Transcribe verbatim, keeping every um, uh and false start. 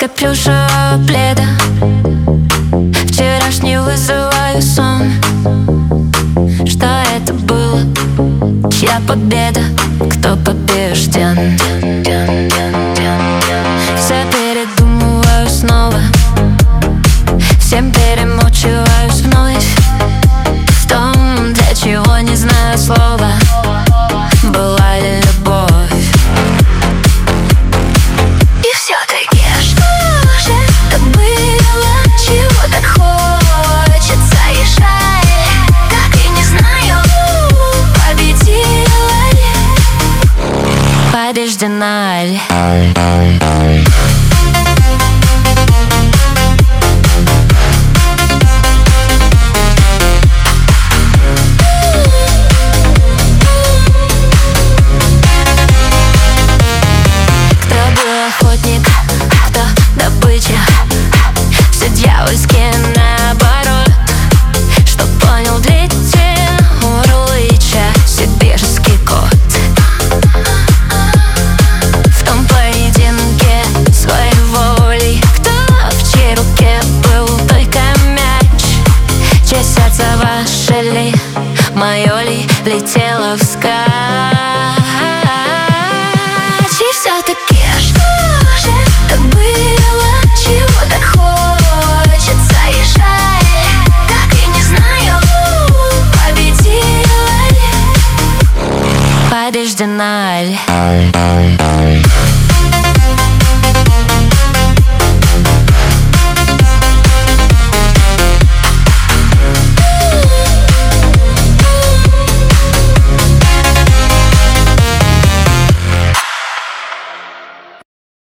капюшевого пледа. Вчерашний вызываю сон. Что это было? Чья победа? Кто побежден? Все передумываю снова, всем перемучиваюсь вновь в том, для чего не знаю слова. Была ли любовь? И все-таки что же это было? Чего так хочется и жаль? Так и не знаю, победила ли, побеждена ли. Дьявольский наоборот, что понял длительную урыча сибирский кот. В том поединке своей волей, кто в чьей руке был только мяч, чье сердце ваше ли, мое ли, летело вскачь. И все-таки что же это было? Чего так хочется и жаль? Так и не знаю, победила ли, побеждена ли.